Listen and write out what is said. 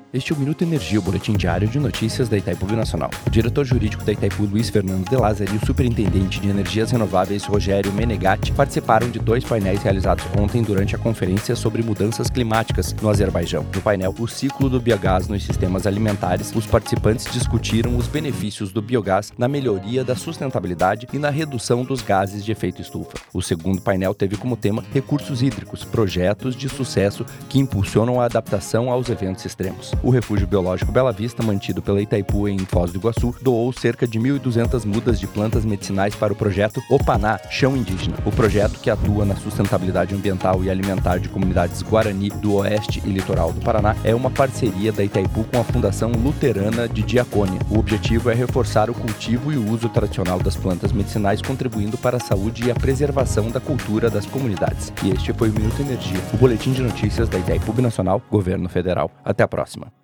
Este é o Minuto Energia, o boletim diário de notícias da Itaipu Binacional. O diretor jurídico da Itaipu, Luiz Fernando de Lázari, e o superintendente de energias renováveis, Rogério Menegatti, participaram de 2 painéis realizados ontem durante a conferência sobre mudanças climáticas no Azerbaijão. No painel O Ciclo do Biogás nos Sistemas Alimentares, os participantes discutiram os benefícios do biogás na melhoria da sustentabilidade e na redução dos gases de efeito estufa. O segundo painel teve como tema Recursos hídricos, projetos de sucesso que impulsionam a adaptação aos eventos extremos. O Refúgio Biológico Bela Vista, mantido pela Itaipu em Foz do Iguaçu, doou cerca de 1.200 mudas de plantas medicinais para o projeto Opaná, Chão Indígena. O projeto, que atua na sustentabilidade ambiental e alimentar de comunidades Guarani do Oeste e Litoral do Paraná, é uma parceria da Itaipu com a Fundação Luterana de Diacônia. O objetivo é reforçar o cultivo e o uso tradicional das plantas medicinais, contribuindo para a saúde e a preservação da cultura das comunidades. E este foi o Minuto Energia, o boletim de notícias da Itaipu Binacional, Governo Federal. Até a próxima.